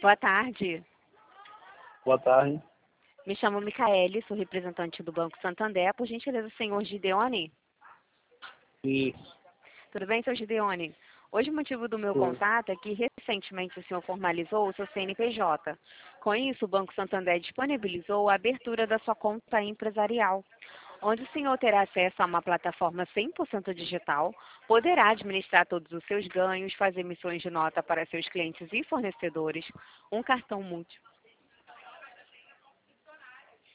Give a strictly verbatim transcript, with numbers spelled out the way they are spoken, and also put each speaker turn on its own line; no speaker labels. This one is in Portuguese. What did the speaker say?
Boa tarde.
Boa tarde.
Me chamo Micaele, sou representante do Banco Santander. Por gentileza, senhor Gideone?
Isso.
Tudo bem, senhor Gideone? Hoje o motivo do meu
Sim.
contato é que recentemente o senhor formalizou o seu C N P J. Com isso, o Banco Santander disponibilizou a abertura da sua conta empresarial, onde o senhor terá acesso a uma plataforma cem por cento digital, poderá administrar todos os seus ganhos, fazer emissões de nota para seus clientes e fornecedores, um cartão multi